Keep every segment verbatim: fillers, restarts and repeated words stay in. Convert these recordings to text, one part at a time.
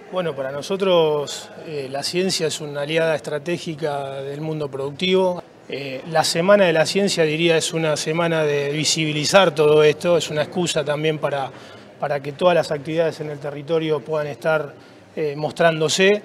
Bueno, para nosotros eh, la ciencia es una aliada estratégica del mundo productivo. Eh, la Semana de la Ciencia, diría, es una semana de visibilizar todo esto, es una excusa también para, para que todas las actividades en el territorio puedan estar eh, mostrándose,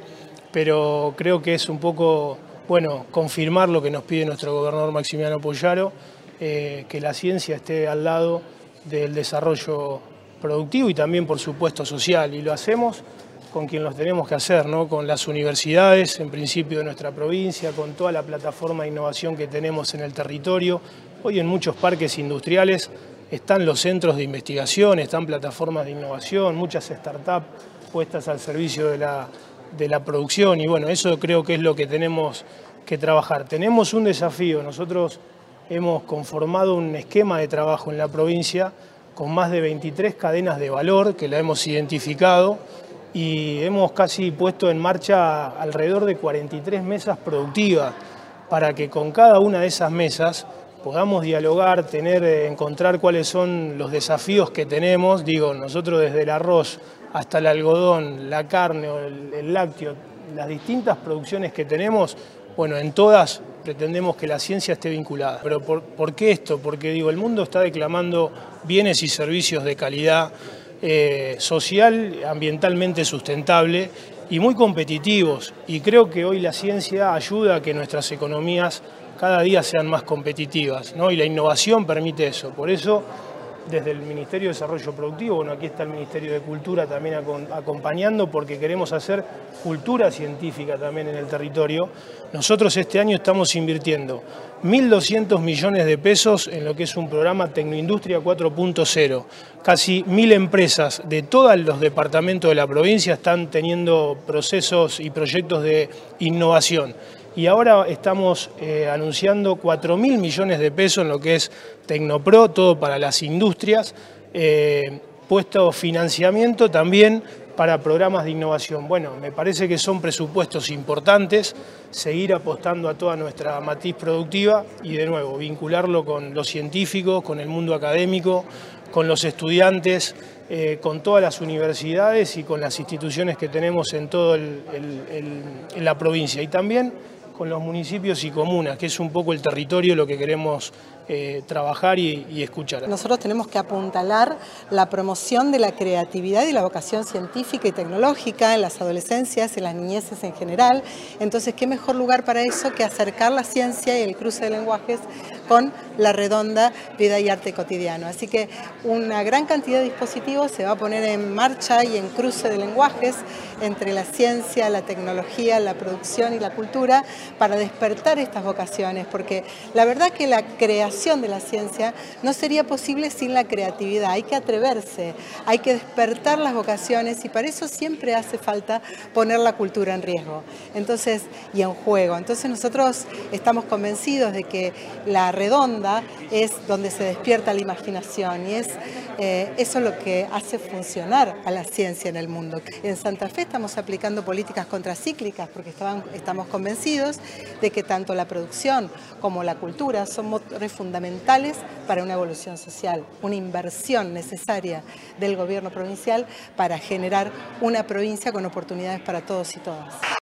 pero creo que es un poco, bueno, confirmar lo que nos pide nuestro gobernador Maximiano Pollaro, eh, que la ciencia esté al lado del desarrollo productivo y también, por supuesto, social, y lo hacemos con quien los tenemos que hacer, ¿no? Con las universidades, en principio de nuestra provincia, con toda la plataforma de innovación que tenemos en el territorio. Hoy en muchos parques industriales están los centros de investigación, están plataformas de innovación, muchas startups puestas al servicio de la, de la producción, y bueno, eso creo que es lo que tenemos que trabajar. Tenemos un desafío, nosotros hemos conformado un esquema de trabajo en la provincia con más de veintitrés cadenas de valor que la hemos identificado, y hemos casi puesto en marcha alrededor de cuarenta y tres mesas productivas para que con cada una de esas mesas podamos dialogar, tener, encontrar cuáles son los desafíos que tenemos. Digo, nosotros desde el arroz hasta el algodón, la carne o el, el lácteo, las distintas producciones que tenemos, bueno, en todas pretendemos que la ciencia esté vinculada. Pero ¿por, por qué esto? Porque digo, el mundo está declamando bienes y servicios de calidad, Eh, social, ambientalmente sustentable y muy competitivos, y creo que hoy la ciencia ayuda a que nuestras economías cada día sean más competitivas, ¿no? Y la innovación permite eso. Por eso, desde el Ministerio de Desarrollo Productivo, bueno, aquí está el Ministerio de Cultura también acompañando, porque queremos hacer cultura científica también en el territorio. Nosotros este año estamos invirtiendo mil doscientos millones de pesos en lo que es un programa Tecnoindustria cuatro punto cero. Casi mil empresas de todos los departamentos de la provincia están teniendo procesos y proyectos de innovación. Y ahora estamos eh, anunciando cuatro mil millones de pesos en lo que es Tecnopro, todo para las industrias, eh, puesto financiamiento también para programas de innovación. Bueno, me parece que son presupuestos importantes, seguir apostando a toda nuestra matriz productiva y, de nuevo, vincularlo con los científicos, con el mundo académico, con los estudiantes, eh, con todas las universidades y con las instituciones que tenemos en toda la provincia, y también con los municipios y comunas, que es un poco el territorio lo que queremos eh, trabajar y, y escuchar. Nosotros tenemos que apuntalar la promoción de la creatividad y la vocación científica y tecnológica en las adolescencias, en las niñeces en general. Entonces, ¿qué mejor lugar para eso que acercar la ciencia y el cruce de lenguajes con la redonda vida y arte cotidiano? Así que una gran cantidad de dispositivos se va a poner en marcha y en cruce de lenguajes entre la ciencia, la tecnología, la producción y la cultura, para despertar estas vocaciones, porque la verdad que la creación de la ciencia no sería posible sin la creatividad. Hay que atreverse, hay que despertar las vocaciones, y para eso siempre hace falta poner la cultura en riesgo, entonces, y en juego. Entonces nosotros estamos convencidos de que la redonda es donde se despierta la imaginación, y es eh, eso lo que hace funcionar a la ciencia en el mundo. En Santa Fe estamos aplicando políticas contracíclicas porque estaban, estamos convencidos de que tanto la producción como la cultura son motores fundamentales para una evolución social, una inversión necesaria del gobierno provincial para generar una provincia con oportunidades para todos y todas.